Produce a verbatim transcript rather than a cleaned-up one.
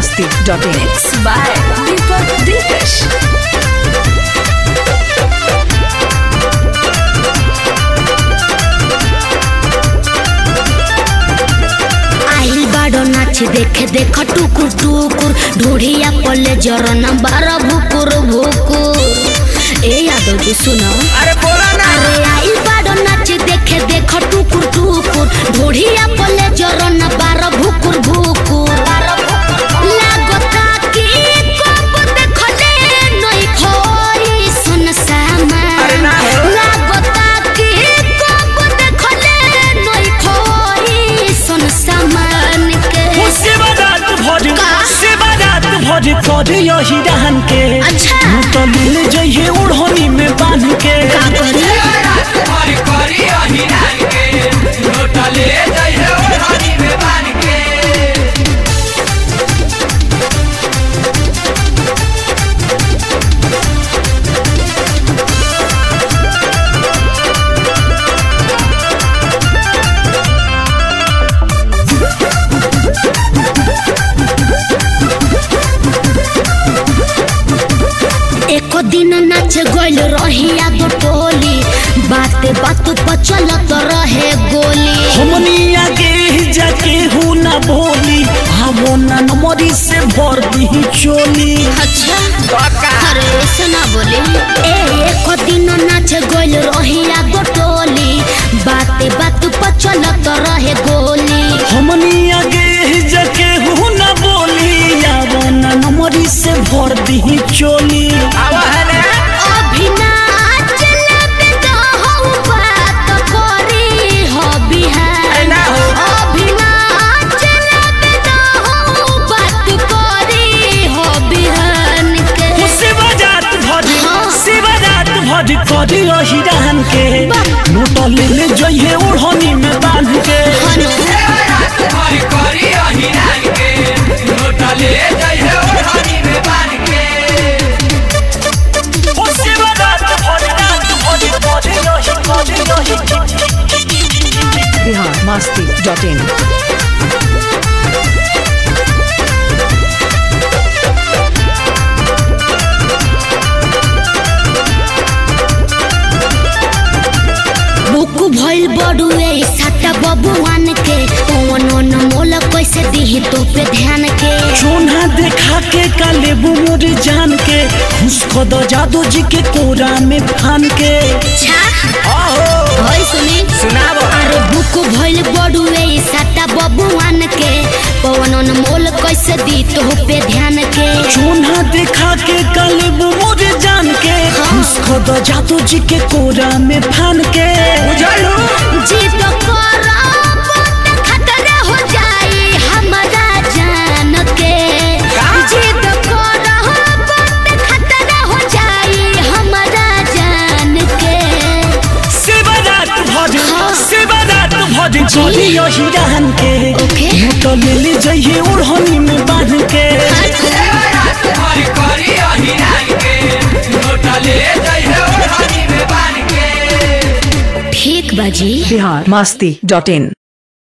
masti dot in. Mixed by Deepak Dikesh. आइल बाड़ो नाच देखे देख टुकुर टुकुर ढोढ़िया पले जरना बारा भुकुर भुकुर। ए यादव जी सुनो, अरे बोला ना। अरे आइल बाड़ो नाच देखे देख टुकुर टुकुर ढोढ़िया पले जरना बारा भुकुर भुकुर। लागता कि कब देखले नई खोई सुन सामान। लागता कि कब देखले नई खोई सुन सामान के। शिवरात भर शिवरात भर कर यही रहन के। अच्छा। तो मिल जाइए ओढ़नी में बांध के। का करी? शिवरात भर कर यही रहन के। लोटा ले जाइए ओढ़नी में बांध के। एको दिन नाच गइल रहिया दो टोली, बाते बात पर चलत रहे गोली। हमनी आगे जाके हूँ ना बोली, हमो ना नमरी से भर दी चोली। अच्छा अरे ऐसे ना बोली। ए एको दिन नाच गइल रहिया दो टोली, बाते बात पर चलत रहे गोली। हमनी आगे जाके हूँ ना बोली, आवो ना नमरी से भर दी चोली। अभी नाच लेबे तो हऊ बात करी हो बिहान। अभी नाच लेबे तो हऊ बात करी हो बिहान के। शिवरात भर शिवरात भर कर यही रहन के। लोटा ले ले जाइए ओढ़नी में बांध के। शिवरात भर कर यही रहन के। लोटा ले जाइए ओढ़नी में बांध के। Bihar masti dot in. Book भइल बड़ुए साटा बबुआन के। कौन न मोल कैसे दीही तो पे ध्यान के। चोना देखा के काले बुमुर जान के। उसको दो जादू जी के कोरा में फान के। छा होय सुनी सुनाबो। अरे बुक भइल बड़ुए साटा बबुआन के। कौन न मोल कैसे दी तो पे ध्यान के। चोना देखा के काले बुमुर जान के। उसको दो जादू जी के कोरा में फान के। जिद करब त खतरा हो जाई हमरा जान के। जिद करब त खतरा हो जाई हमरा जान के। शिवरात भर शिवरात भर कर यही रहन के। ओके। लोटा ले ले जाइए ओढ़नी में बांध के। शिवरात भर कर यही रहन के। लोटा ले जाइए ओढ़नी में बांध के। ठीक बाजी। Bihar masti dot in.